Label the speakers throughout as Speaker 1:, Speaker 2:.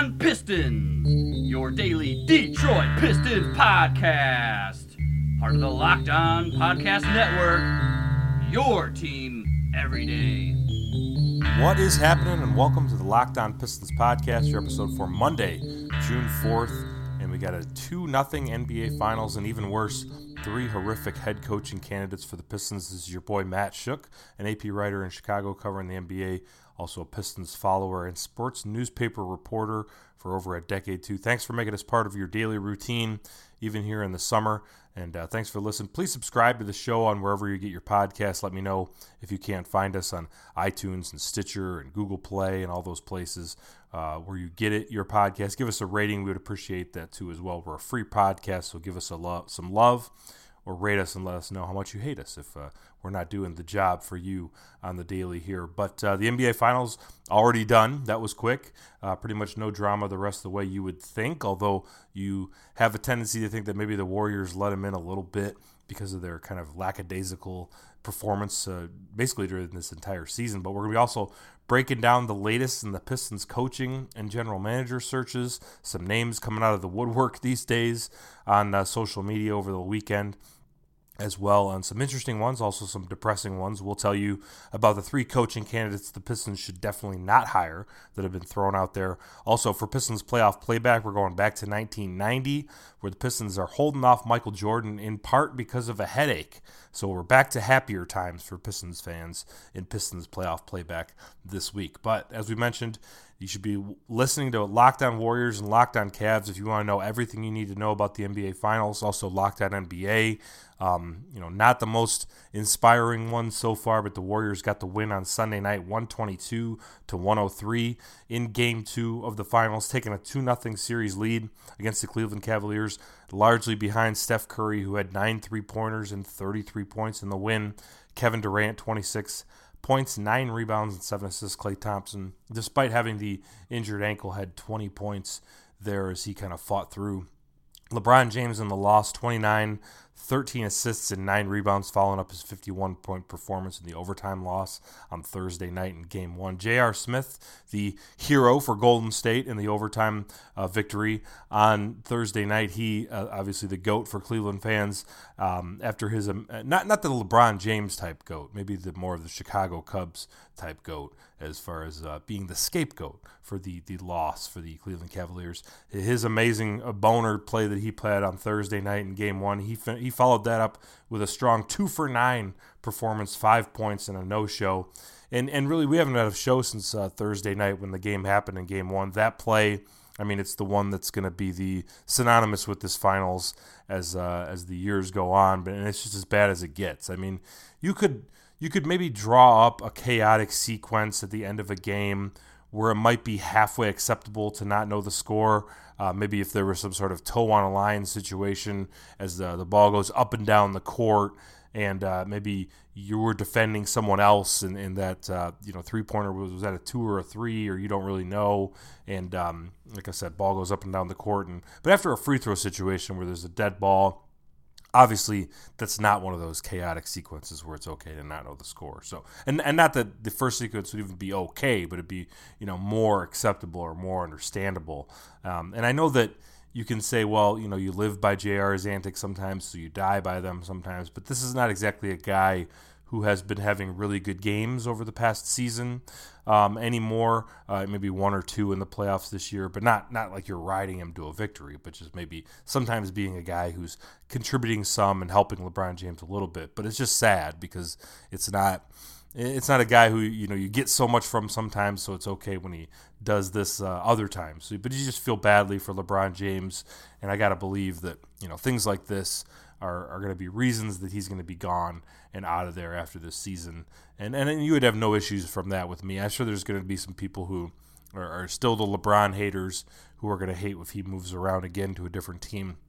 Speaker 1: On Pistons, your daily Detroit Pistons podcast. Part of the Locked On Podcast Network, your team every day.
Speaker 2: What is happening, and welcome to the Locked On Pistons podcast, your episode for Monday, June 4th. And we got a 2-0 NBA Finals, and even worse, 3 horrific head coaching candidates for the Pistons. This is your boy Matt Shook, an AP writer in Chicago covering the NBA, also a Pistons follower and sports newspaper reporter for over a decade too. Thanks for making us part of your daily routine, even here in the summer. And thanks for listening. Please subscribe to the show on wherever you get your podcasts. Let me know if you can't find us on iTunes and Stitcher and Google Play and all those places where you get it, your podcast. Give us a rating. We would appreciate that too as well. We're a free podcast, so give us some love or rate us and let us know how much you hate us if we're not doing the job for you on the daily here. But the NBA Finals already done. That was quick. Pretty much no drama the rest of the way you would think, although you have a tendency to think that maybe the Warriors let them in a little bit because of their kind of lackadaisical performance basically during this entire season. But we're going to be also breaking down the latest in the Pistons coaching and general manager searches, some names coming out of the woodwork these days on social media over the weekend as well, and some interesting ones, also some depressing ones. We'll tell you about the 3 coaching candidates the Pistons should definitely not hire that have been thrown out there. Also, for Pistons playoff playback, we're going back to 1990, where the Pistons are holding off Michael Jordan in part because of a headache. So we're back to happier times for Pistons fans in Pistons playoff playback this week. But as we mentioned, you should be listening to Locked On Warriors and Locked On Cavs if you want to know everything you need to know about the NBA Finals. Also, Locked On NBA. Not the most inspiring one so far, but the Warriors got the win on Sunday night, 122-103 in Game 2 of the Finals, taking a 2-0 series lead against the Cleveland Cavaliers, largely behind Steph Curry, who had 9 3-pointers and 33 points in the win. Kevin Durant, 26 points, 9 rebounds, and 7 assists. Klay Thompson, despite having the injured ankle, had 20 points there as he kind of fought through. LeBron James in the loss, 29, 13 assists and 9 rebounds, following up his 51-point performance in the overtime loss on Thursday night in Game 1. J.R. Smith, the hero for Golden State in the overtime victory on Thursday night. He, obviously the GOAT for Cleveland fans, after his, not the LeBron James type GOAT, maybe the more of the Chicago Cubs type GOAT, as far as being the scapegoat for the loss for the Cleveland Cavaliers. His amazing boner play that he played on Thursday night in Game 1, he followed that up with a strong 2-for-9 performance, 5 points and a no-show. And really, we haven't had a show since Thursday night when the game happened in Game 1. That play, I mean, it's the one that's going to be the synonymous with this Finals as the years go on, and it's just as bad as it gets. I mean, you could maybe draw up a chaotic sequence at the end of a game where it might be halfway acceptable to not know the score. Maybe if there was some sort of toe on a line situation as the ball goes up and down the court, and maybe you were defending someone else in that 3-pointer was that a 2 or a 3, or you don't really know. And like I said, ball goes up and down the court. But after a free throw situation where there's a dead ball, obviously, that's not one of those chaotic sequences where it's okay to not know the score. So, and not that the first sequence would even be okay, but it'd be more acceptable or more understandable. And I know that you can say, well, you live by JR's antics sometimes, so you die by them sometimes. But this is not exactly a guy who has been having really good games over the past season anymore. Maybe 1 or 2 in the playoffs this year, but not like you're riding him to a victory, but just maybe sometimes being a guy who's contributing some and helping LeBron James a little bit. But it's just sad because it's not a guy who you get so much from sometimes, so it's okay when he does this other times. But you just feel badly for LeBron James, and I got to believe that things like this are going to be reasons that he's going to be gone and out of there after this season. And you would have no issues from that with me. I'm sure there's going to be some people who are still the LeBron haters who are going to hate if he moves around again to a different team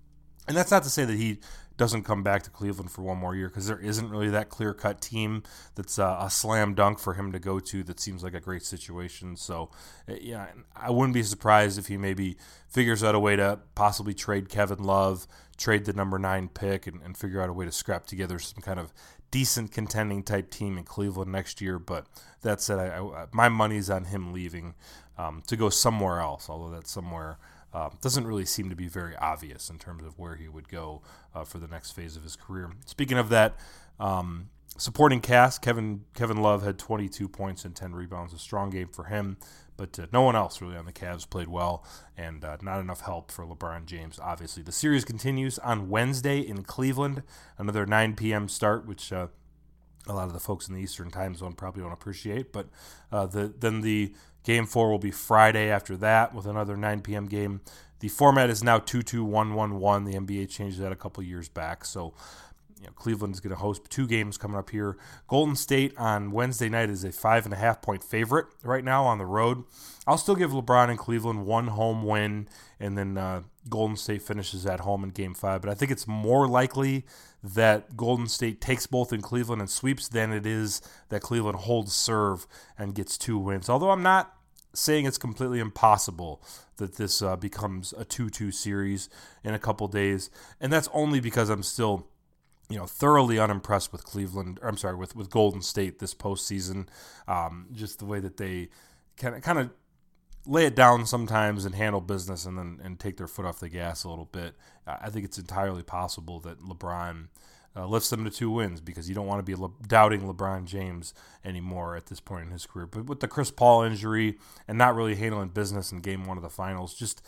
Speaker 2: And that's not to say that he doesn't come back to Cleveland for one more year, because there isn't really that clear-cut team that's a slam dunk for him to go to that seems like a great situation. So, yeah, I wouldn't be surprised if he maybe figures out a way to possibly trade Kevin Love, trade the number 9 pick, and figure out a way to scrap together some kind of decent contending type team in Cleveland next year. But that said, my money's on him leaving to go somewhere else, although that somewhere doesn't really seem to be very obvious in terms of where he would go for the next phase of his career. Speaking of that, supporting cast, Kevin Love had 22 points and 10 rebounds, a strong game for him, but no one else really on the Cavs played well, and not enough help for LeBron James, obviously. The series continues on Wednesday in Cleveland, another 9 p.m. start, which a lot of the folks in the Eastern time zone probably don't appreciate, but then the Game 4 will be Friday after that with another 9 p.m. game. The format is now 2-2-1-1-1. The NBA changed that a couple years back. So Cleveland is going to host 2 games coming up here. Golden State on Wednesday night is a 5.5-point favorite right now on the road. I'll still give LeBron and Cleveland one home win, and then Golden State finishes at home in Game 5. But I think it's more likely that Golden State takes both in Cleveland and sweeps than it is that Cleveland holds serve and gets 2 wins. Although I'm not saying it's completely impossible that this becomes a 2-2 series in a couple days. And that's only because I'm still thoroughly unimpressed with with Golden State this postseason. Just the way that they kind of lay it down sometimes and handle business and take their foot off the gas a little bit. I think it's entirely possible that LeBron lifts them to 2 wins, because you don't want to be doubting LeBron James anymore at this point in his career. But with the Chris Paul injury and not really handling business in Game 1 of the finals, just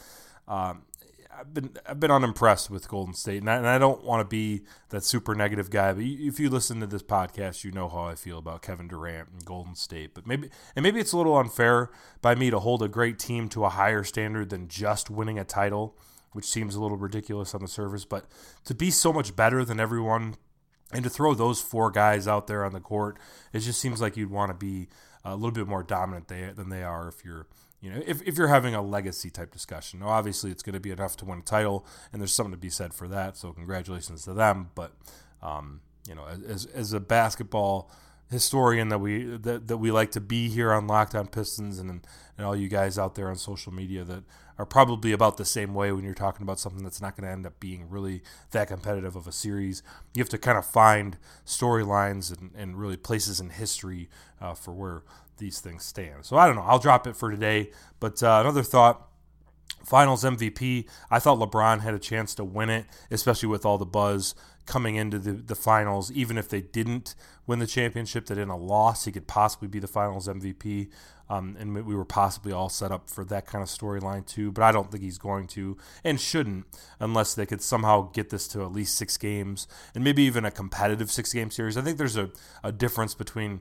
Speaker 2: I've been unimpressed with Golden State, and I don't want to be that super negative guy. But if you listen to this podcast, you know how I feel about Kevin Durant and Golden State. But maybe it's a little unfair by me to hold a great team to a higher standard than just winning a title, which seems a little ridiculous on the surface. But to be so much better than everyone and to throw those 4 guys out there on the court, it just seems like you'd want to be a little bit more dominant than they are if you're if you're having a legacy type discussion. Now, obviously, it's going to be enough to win a title, and there's something to be said for that. So congratulations to them. But as a basketball historian that we like to be here on Locked On Pistons, and all you guys out there on social media that are probably about the same way when you're talking about something that's not going to end up being really that competitive of a series. You have to kind of find storylines and really places in history for where these things stand. So I don't know. I'll drop it for today. But another thought, Finals MVP, I thought LeBron had a chance to win it, especially with all the buzz coming into the finals. Even if they didn't win the championship, that in a loss, he could possibly be the Finals MVP. And we were possibly all set up for that kind of storyline too. But I don't think he's going to and shouldn't, unless they could somehow get this to at least 6 games and maybe even a competitive 6-game series. I think there's a difference between,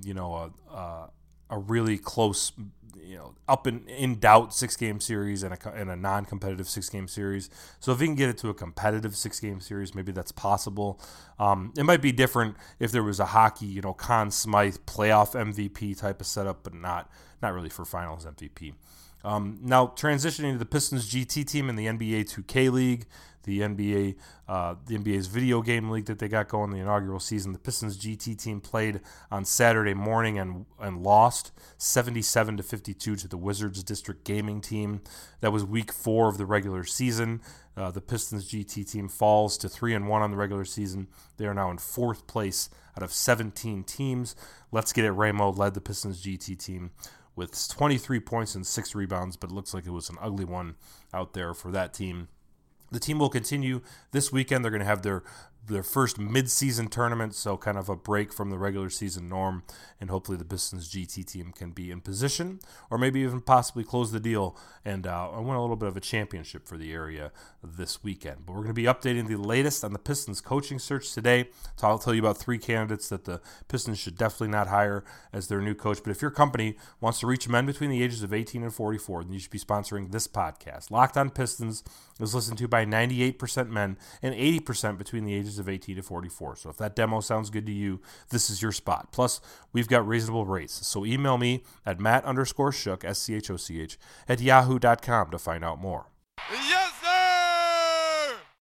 Speaker 2: a really close, up in doubt 6-game series and a non-competitive 6-game series. So if he can get it to a competitive 6-game series, maybe that's possible. It might be different if there was a hockey, Conn Smythe playoff MVP type of setup, but not really for Finals MVP. Now transitioning to the Pistons GT team in the NBA 2K League, the NBA's video game league that they got going the inaugural season. The Pistons GT team played on Saturday morning and lost 77-52 to the Wizards District Gaming team. That was week 4 of the regular season. The Pistons GT team falls to 3-1 on the regular season. They are now in 4th place out of 17 teams. Let's Get It Ramo led the Pistons GT team with 23 points and 6 rebounds, but it looks like it was an ugly one out there for that team. The team will continue this weekend. They're going to have their first mid-season tournament, so kind of a break from the regular season norm, and hopefully the Pistons GT team can be in position or maybe even possibly close the deal and win a little bit of a championship for the area this weekend. But we're going to be updating the latest on the Pistons coaching search today. So I'll tell you about 3 candidates that the Pistons should definitely not hire as their new coach. But if your company wants to reach men between the ages of 18 and 44, then you should be sponsoring this podcast. Locked On Pistons is listened to by 98% men and 80% between the ages of 18 to 44. So if that demo sounds good to you, this is your spot. Plus, we've got reasonable rates. So email me at Matt_Schoch, SCHOCH, @yahoo.com to find out more.
Speaker 3: Yes, sir!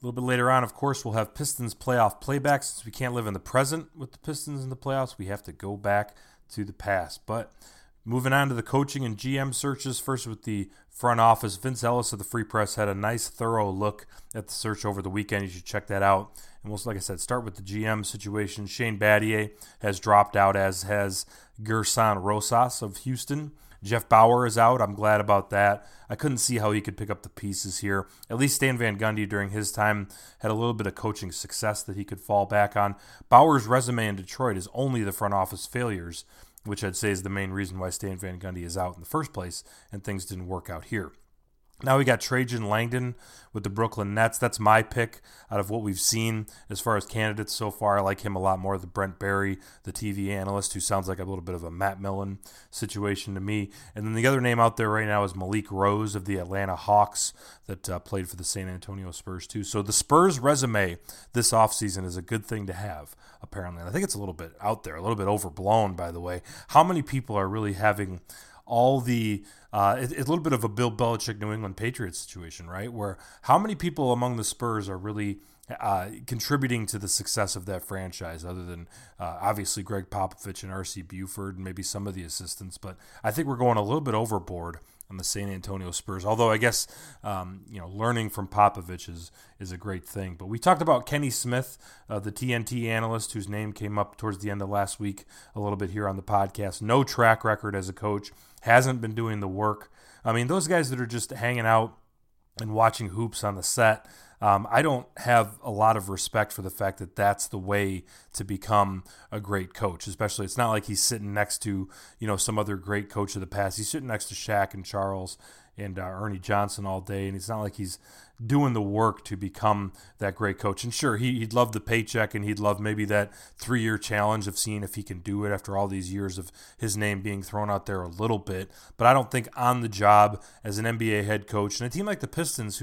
Speaker 2: A little bit later on, of course, we'll have Pistons playoff playback. Since we can't live in the present with the Pistons in the playoffs, we have to go back to the past. But moving on to the coaching and GM searches, first with the front office. Vince Ellis of the Free Press had a nice, thorough look at the search over the weekend. You should check that out. And we'll, like I said, start with the GM situation. Shane Battier has dropped out, as has Gerson Rosas of Houston. Jeff Bauer is out. I'm glad about that. I couldn't see how he could pick up the pieces here. At least Stan Van Gundy during his time had a little bit of coaching success that he could fall back on. Bauer's resume in Detroit is only the front office failures, which I'd say is the main reason why Stan Van Gundy is out in the first place, and things didn't work out here. Now we got Trajan Langdon with the Brooklyn Nets. That's my pick out of what we've seen as far as candidates so far. I like him a lot more than Brent Barry, the TV analyst, who sounds like a little bit of a Matt Millen situation to me. And then the other name out there right now is Malik Rose of the Atlanta Hawks that played for the San Antonio Spurs too. So the Spurs resume this offseason is a good thing to have, apparently. And I think it's a little bit out there, a little bit overblown, by the way. How many people are really having all the it's a little bit of a Bill Belichick New England Patriots situation, right? Where how many people among the Spurs are really contributing to the success of that franchise, other than obviously Greg Popovich and R.C. Buford and maybe some of the assistants. But I think we're going a little bit overboard on the San Antonio Spurs, although I guess learning from Popovich is a great thing. But we talked about Kenny Smith, the TNT analyst, whose name came up towards the end of last week a little bit here on the podcast. No track record as a coach, hasn't been doing the work. I mean, those guys that are just hanging out and watching hoops on the set, I don't have a lot of respect for the fact that that's the way to become a great coach. Especially, it's not like he's sitting next to some other great coach of the past. He's sitting next to Shaq and Charles and Ernie Johnson all day, and it's not like he's doing the work to become that great coach. And sure, he'd love the paycheck, and he'd love maybe that 3-year challenge of seeing if he can do it after all these years of his name being thrown out there a little bit. But I don't think on the job as an NBA head coach and a team like the Pistons,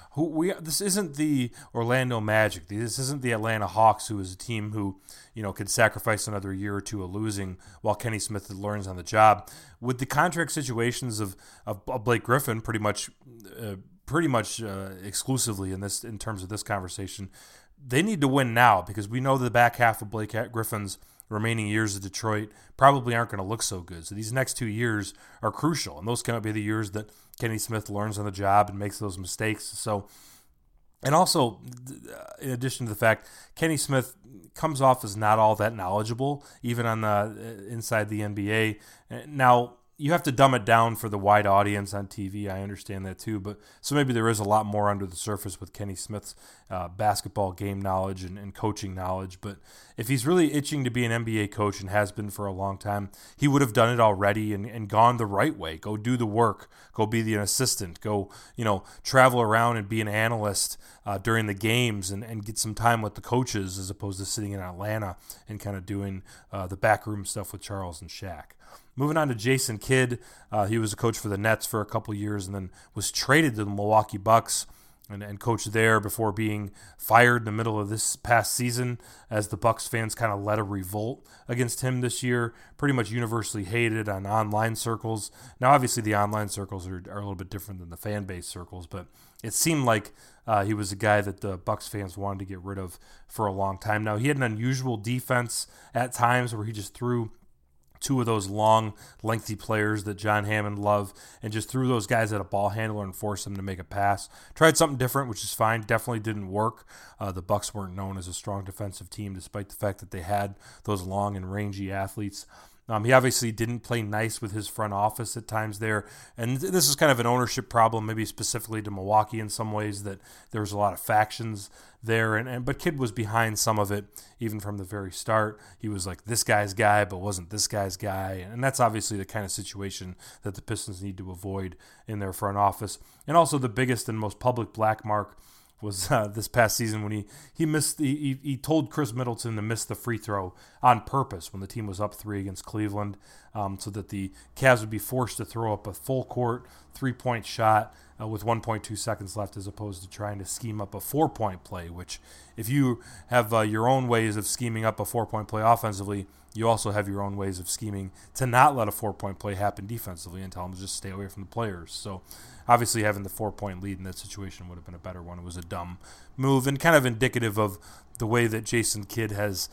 Speaker 2: this isn't the Orlando Magic, this isn't the Atlanta Hawks, who is a team who could sacrifice another year or two of losing while Kenny Smith learns on the job. With the contract situations of Blake Griffin pretty much exclusively in terms of this conversation, they need to win now, because we know the back half of Blake Griffin's remaining years at Detroit probably aren't going to look so good. So these next 2 years are crucial, and those cannot be the years that Kenny Smith learns on the job and makes those mistakes. So, and also, in addition to the fact, Kenny Smith comes off as not all that knowledgeable, even on the inside the NBA. Now, you have to dumb it down for the wide audience on TV. I understand that too. But so maybe there is a lot more under the surface with Kenny Smith's basketball game knowledge and coaching knowledge. But if he's really itching to be an NBA coach, and has been for a long time, he would have done it already and gone the right way. Go do the work. Go be an assistant. Go, travel around and be an analyst during the games and get some time with the coaches, as opposed to sitting in Atlanta and kind of doing the backroom stuff with Charles and Shaq. Moving on to Jason Kidd, he was a coach for the Nets for a couple years and then was traded to the Milwaukee Bucks and coached there before being fired in the middle of this past season, as the Bucks fans kind of led a revolt against him this year. Pretty much universally hated on online circles. Now, obviously, the online circles are a little bit different than the fan base circles, but it seemed like he was a guy that the Bucks fans wanted to get rid of for a long time. Now, he had an unusual defense at times where he just threw two of those long, lengthy players that John Hammond loved, and just threw those guys at a ball handler and forced them to make a pass. Tried something different, which is fine. Definitely didn't work. The Bucks weren't known as a strong defensive team, despite the fact that they had those long and rangy athletes. He obviously didn't play nice with his front office at times there, and this is kind of an ownership problem, maybe specifically to Milwaukee in some ways, that there was a lot of factions there, but Kidd was behind some of it even from the very start. He was like this guy's guy, but wasn't this guy's guy, and that's obviously the kind of situation that the Pistons need to avoid in their front office. And also the biggest and most public black mark was this past season when he missed. He told Chris Middleton to miss the free throw on purpose when the team was up 3 against Cleveland. so that the Cavs would be forced to throw up a full court 3-point shot with 1.2 seconds left, as opposed to trying to scheme up a 4-point play, which if you have your own ways of scheming up a 4-point play offensively, you also have your own ways of scheming to not let a 4-point play happen defensively and tell them to just stay away from the players. So obviously having the 4-point lead in that situation would have been a better one. It was a dumb move and kind of indicative of the way that Jason Kidd has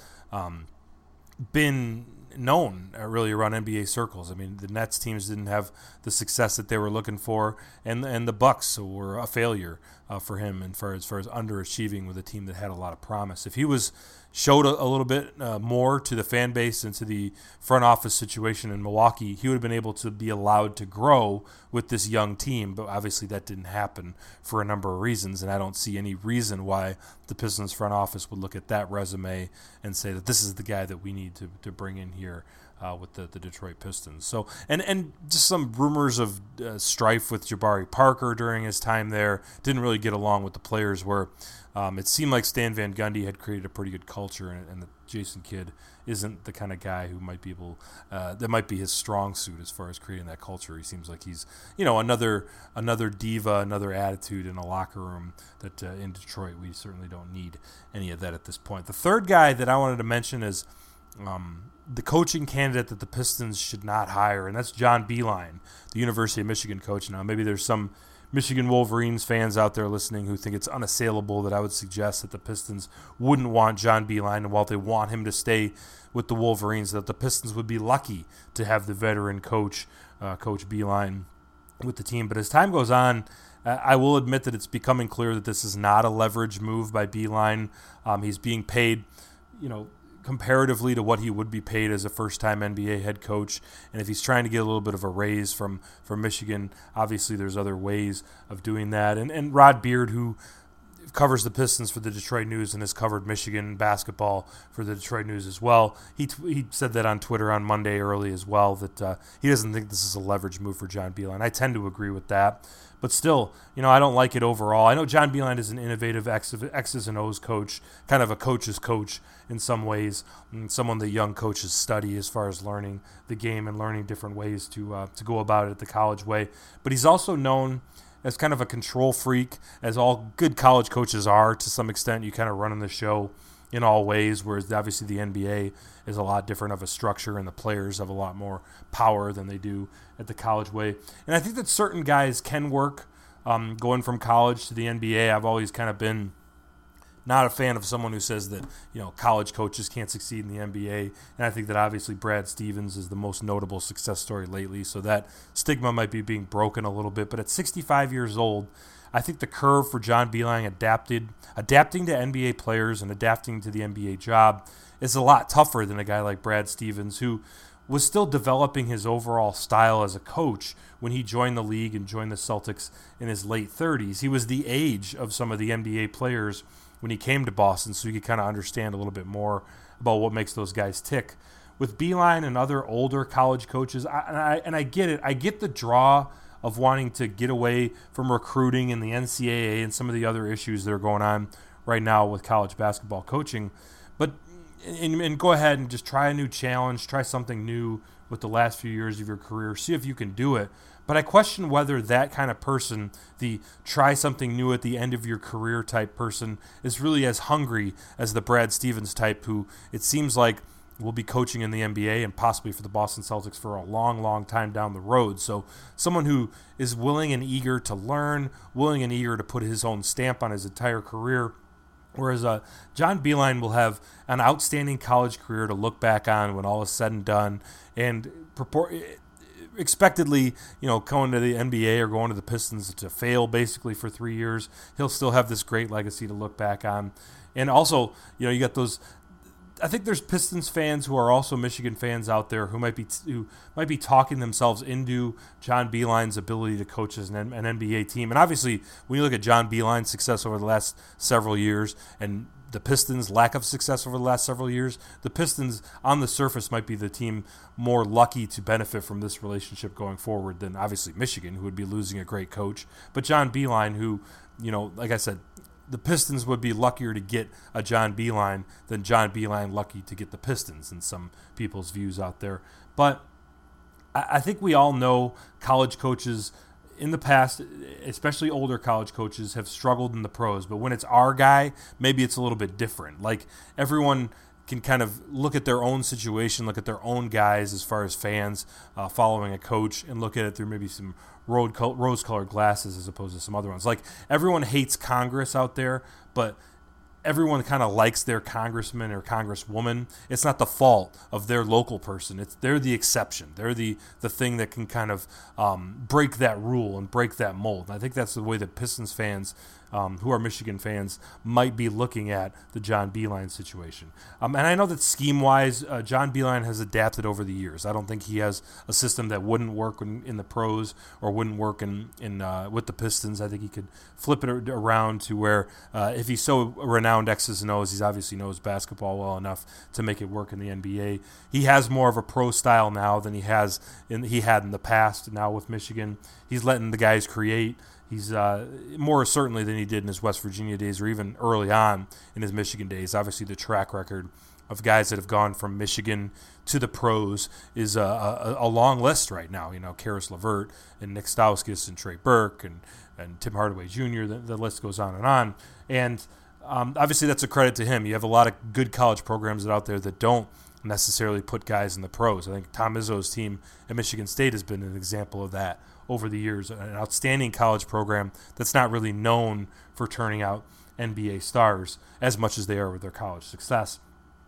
Speaker 2: been known really around NBA circles. I mean, the Nets teams didn't have the success that they were looking for, and the Bucks were a failure for him, and as far as underachieving with a team that had a lot of promise. If he showed a little bit more to the fan base and to the front office situation in Milwaukee, he would have been able to be allowed to grow with this young team, but obviously that didn't happen for a number of reasons, and I don't see any reason why the Pistons front office would look at that resume and say that this is the guy that we need to bring in here with the Detroit Pistons. So and just some rumors of strife with Jabari Parker during his time there. Didn't really get along with the players where it seemed like Stan Van Gundy had created a pretty good culture, and that Jason Kidd isn't the kind of guy who might be able that might be his strong suit as far as creating that culture. He seems like he's another diva, another attitude in a locker room that in Detroit we certainly don't need any of that at this point. The third guy that I wanted to mention is the coaching candidate that the Pistons should not hire, and that's John Beilein, the University of Michigan coach. Now, maybe there's some Michigan Wolverines fans out there listening who think it's unassailable that I would suggest that the Pistons wouldn't want John Beilein, and while they want him to stay with the Wolverines, that the Pistons would be lucky to have the veteran coach, Coach Beilein, with the team. But as time goes on, I will admit that it's becoming clear that this is not a leverage move by Beilein. He's being paid, comparatively to what he would be paid as a first-time NBA head coach. And if he's trying to get a little bit of a raise from Michigan, obviously there's other ways of doing that. And Rod Beard, who covers the Pistons for the Detroit News and has covered Michigan basketball for the Detroit News as well, he said that on Twitter on Monday early as well, that he doesn't think this is a leverage move for John Beilein. I tend to agree with that. But still, I don't like it overall. I know John Beilein is an innovative X's and O's coach, kind of a coach's coach in some ways, and someone that young coaches study as far as learning the game and learning different ways to go about it the college way. But he's also known as kind of a control freak, as all good college coaches are to some extent. You kind of running the show in all ways, whereas obviously the NBA is a lot different of a structure and the players have a lot more power than they do at the college way. And I think that certain guys can work going from college to the NBA. I've always kind of been not a fan of someone who says that college coaches can't succeed in the NBA, and I think that obviously Brad Stevens is the most notable success story lately, so that stigma might be being broken a little bit. But at 65 years old, I think the curve for John Beilein adapting to NBA players and adapting to the NBA job is a lot tougher than a guy like Brad Stevens, who was still developing his overall style as a coach when he joined the league and joined the Celtics in his late 30s. He was the age of some of the NBA players when he came to Boston, so you could kind of understand a little bit more about what makes those guys tick. With Beilein and other older college coaches, I get it. I get the draw of wanting to get away from recruiting and the NCAA and some of the other issues that are going on right now with college basketball coaching. But and go ahead and just try a new challenge, try something new with the last few years of your career, see if you can do it. But I question whether that kind of person, the try something new at the end of your career type person, is really as hungry as the Brad Stevens type, who it seems like will be coaching in the NBA and possibly for the Boston Celtics for a long, long time down the road. So someone who is willing and eager to learn, willing and eager to put his own stamp on his entire career. Whereas John Beilein will have an outstanding college career to look back on when all is said and done, and expectedly, going to the NBA or going to the Pistons to fail basically for 3 years. He'll still have this great legacy to look back on. And also, you got those. I think there's Pistons fans who are also Michigan fans out there who might be talking themselves into John Beilein's ability to coach as an NBA team. And obviously, when you look at John Beilein's success over the last several years and the Pistons' lack of success over the last several years, the Pistons on the surface might be the team more lucky to benefit from this relationship going forward than obviously Michigan, who would be losing a great coach. But John Beilein, who, like I said, the Pistons would be luckier to get a John Beilein than John Beilein lucky to get the Pistons in some people's views out there. But I think we all know college coaches in the past, especially older college coaches, have struggled in the pros. But when it's our guy, maybe it's a little bit different. Like, everyone can kind of look at their own situation, look at their own guys as far as fans following a coach, and look at it through maybe some rose-colored glasses as opposed to some other ones. Like, everyone hates Congress out there, but everyone kind of likes their congressman or congresswoman. It's not the fault of their local person. They're the exception. They're the thing that can kind of break that rule and break that mold. And I think that's the way that Pistons fans, who are Michigan fans, might be looking at the John Beilein situation. And I know that scheme-wise, John Beilein has adapted over the years. I don't think he has a system that wouldn't work in the pros or wouldn't work in with the Pistons. I think he could flip it around to where if he's so renowned X's and O's, he obviously knows basketball well enough to make it work in the NBA. He has more of a pro style now than he had in the past. Now with Michigan, he's letting the guys create. He's more certainly than he did in his West Virginia days or even early on in his Michigan days. Obviously, the track record of guys that have gone from Michigan to the pros is a long list right now. You know, Karis LeVert and Nick Stauskas and Trey Burke and Tim Hardaway Jr. The list goes on. And obviously, that's a credit to him. You have a lot of good college programs out there that don't necessarily put guys in the pros. I think Tom Izzo's team at Michigan State has been an example of that over the years. An outstanding college program that's not really known for turning out NBA stars as much as they are with their college success.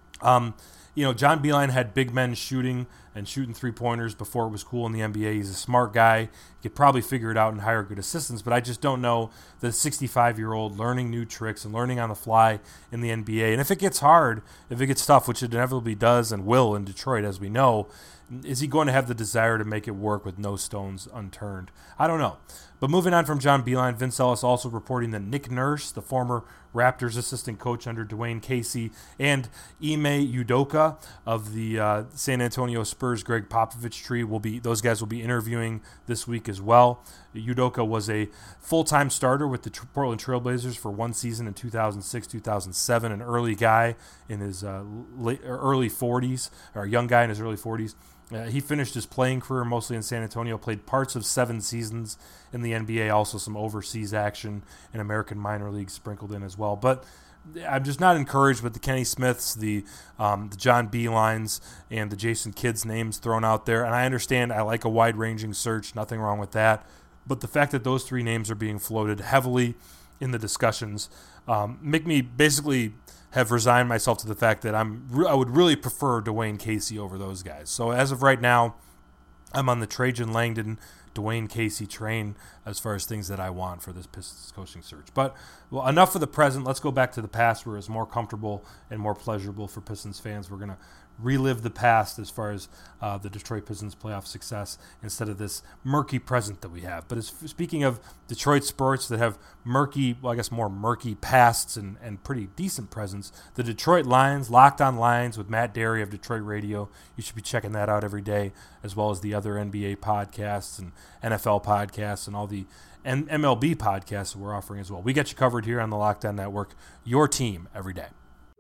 Speaker 2: John Beilein had big men shooting three-pointers before it was cool in the NBA. He's a smart guy. He could probably figure it out and hire good assistants, but I just don't know the 65-year-old learning new tricks and learning on the fly in the NBA. And if it gets hard, if it gets tough, which it inevitably does and will in Detroit, as we know, is he going to have the desire to make it work with no stones unturned? I don't know. But moving on from John Beilein, Vince Ellis also reporting that Nick Nurse, the former Raptors assistant coach under Dwayne Casey, and Ime Udoka of the San Antonio Spurs Greg Popovich tree those guys will be interviewing this week as well. Udoka was a full-time starter with the Portland Trailblazers for one season in 2006-2007, an early guy in his early 40s, or a young guy in his early 40s. He finished his playing career mostly in San Antonio, played parts of 7 seasons in the NBA, also some overseas action in American minor leagues sprinkled in as well. But I'm just not encouraged with the Kenny Smiths, the John Beileins, and the Jason Kidds names thrown out there. And I understand I like a wide-ranging search, nothing wrong with that. But the fact that those 3 names are being floated heavily in the discussions make me basically have resigned myself to the fact that I would really prefer Dwayne Casey over those guys. So as of right now, I'm on the Trajan Langdon, Dwayne Casey train as far as things that I want for this Pistons coaching search. But enough for the present. Let's go back to the past where it's more comfortable and more pleasurable for Pistons fans. We're going to relive the past as far as the Detroit Pistons playoff success instead of this murky present that we have. But speaking of Detroit sports that have more murky pasts and pretty decent presents, the Detroit Lions, Locked On Lions with Matt Derry of Detroit Radio. You should be checking that out every day, as well as the other NBA podcasts and NFL podcasts and all the MLB podcasts that we're offering as well. We got you covered here on the Locked On Network, your team every day.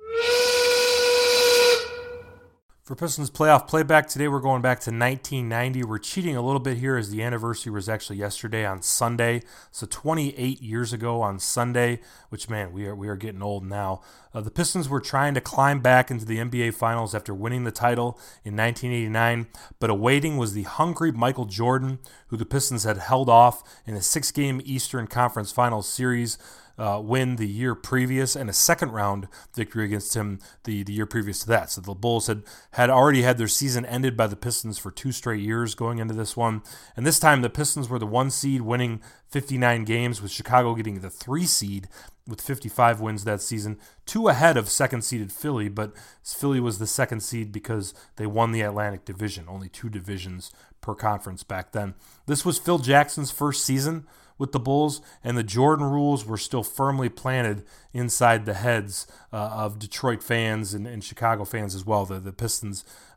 Speaker 2: For Pistons playoff playback, today we're going back to 1990. We're cheating a little bit here as the anniversary was actually yesterday on Sunday. So 28 years ago on Sunday, which, man, we are getting old now. The Pistons were trying to climb back into the NBA Finals after winning the title in 1989, but awaiting was the hungry Michael Jordan, who the Pistons had held off in a 6-game Eastern Conference Finals series win the year previous, and a second-round victory against him the year previous to that. So the Bulls had already had their season ended by the Pistons for 2 straight years going into this one. And this time the Pistons were the 1 seed, winning 59 games, with Chicago getting the 3 seed with 55 wins that season, 2 ahead of second-seeded Philly, but Philly was the 2nd seed because they won the Atlantic Division, only 2 divisions per conference back then. This was Phil Jackson's first season with the Bulls, and the Jordan rules were still firmly planted inside the heads of Detroit fans and Chicago fans as well. The Pistons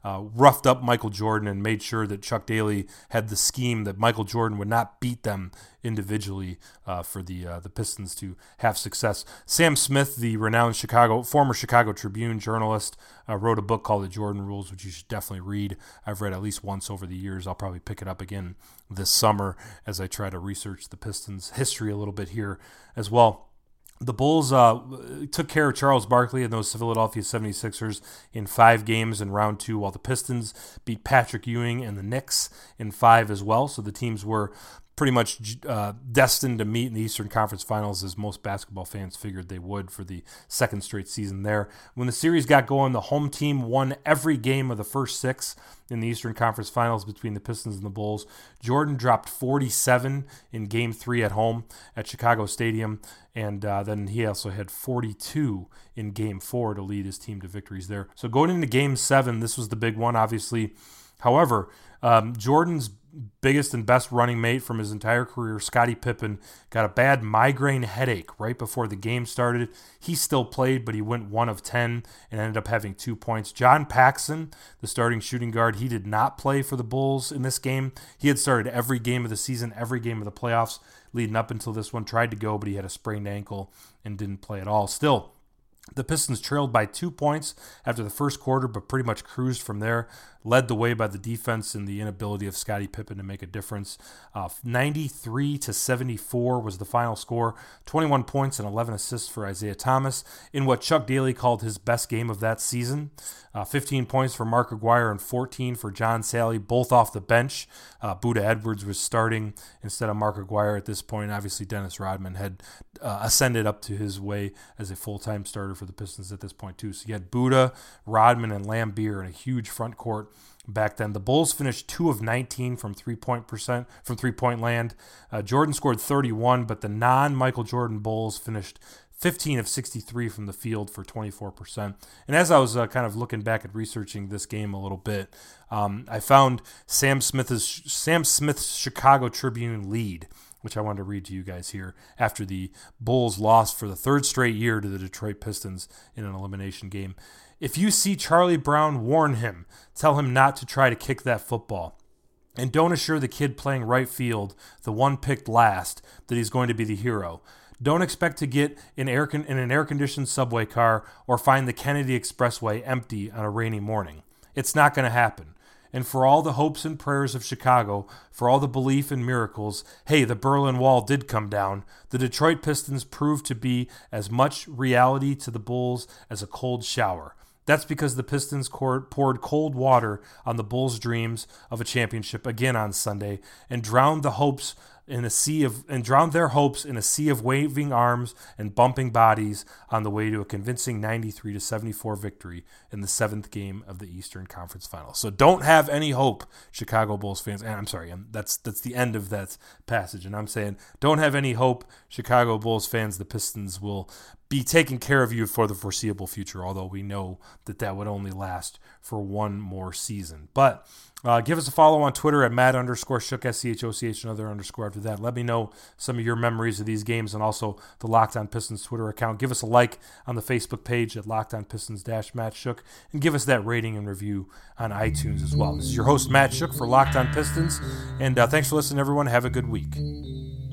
Speaker 2: roughed up Michael Jordan and made sure that Chuck Daly had the scheme that Michael Jordan would not beat them individually for the Pistons to have success. Sam Smith, the renowned former Chicago Tribune journalist, wrote a book called The Jordan Rules, which you should definitely read. I've read at least once over the years. I'll probably pick it up again this summer as I try to research the Pistons' history a little bit here as well. The Bulls took care of Charles Barkley and those Philadelphia 76ers in 5 games in round 2, while the Pistons beat Patrick Ewing and the Knicks in 5 as well. So the teams were pretty much destined to meet in the Eastern Conference Finals, as most basketball fans figured they would for the second straight season there. When the series got going, the home team won every game of the first 6 in the Eastern Conference Finals between the Pistons and the Bulls. Jordan dropped 47 in Game 3 at home at Chicago Stadium, and then he also had 42 in Game 4 to lead his team to victories there. So going into Game 7, this was the big one, obviously. However, Jordan's biggest and best running mate from his entire career, Scottie Pippen, got a bad migraine headache right before the game started. He still played, but he went 1 of 10 and ended up having 2 points. John Paxson, the starting shooting guard, he did not play for the Bulls in this game. He had started every game of the season, every game of the playoffs leading up until this one. Tried to go, but he had a sprained ankle and didn't play at all. Still, the Pistons trailed by 2 points after the first quarter, but pretty much cruised from there. Led the way by the defense and the inability of Scottie Pippen to make a difference. 93-74 was the final score. 21 points and 11 assists for Isaiah Thomas in what Chuck Daly called his best game of that season. 15 points for Mark Aguirre and 14 for John Salley, both off the bench. Buda Edwards was starting instead of Mark Aguirre at this point. Obviously, Dennis Rodman had ascended up to his way as a full-time starter for the Pistons at this point, too. So you had Buda, Rodman, and Lambeer in a huge front court back then. The Bulls finished 2 of 19 from three-point land. Jordan scored 31, but the non-Michael Jordan Bulls finished 15 of 63 from the field for 24%. And as I was kind of looking back at researching this game a little bit, I found Sam Smith's Chicago Tribune lead, which I wanted to read to you guys here, after the Bulls lost for the 3rd straight year to the Detroit Pistons in an elimination game. If you see Charlie Brown, warn him. Tell him not to try to kick that football. And don't assure the kid playing right field, the one picked last, that he's going to be the hero. Don't expect to get in an air-conditioned subway car or find the Kennedy Expressway empty on a rainy morning. It's not going to happen. And for all the hopes and prayers of Chicago, for all the belief in miracles, hey, the Berlin Wall did come down. The Detroit Pistons proved to be as much reality to the Bulls as a cold shower. That's because the Pistons poured cold water on the Bulls' dreams of a championship again on Sunday and drowned their hopes in a sea of waving arms and bumping bodies on the way to a convincing 93-74 victory in the 7th game of the Eastern Conference Finals. So don't have any hope, Chicago Bulls fans. And I'm sorry, that's the end of that passage. And I'm saying don't have any hope, Chicago Bulls fans. The Pistons will be taking care of you for the foreseeable future, although we know that would only last for one more season. But give us a follow on Twitter at Matt_Shook, SCHOCH, another underscore after that. Let me know some of your memories of these games and also the Locked On Pistons Twitter account. Give us a like on the Facebook page at Locked On Pistons-Matt Shook, and give us that rating and review on iTunes as well. This is your host, Matt Shook, for Locked On Pistons, and thanks for listening, everyone. Have a good week.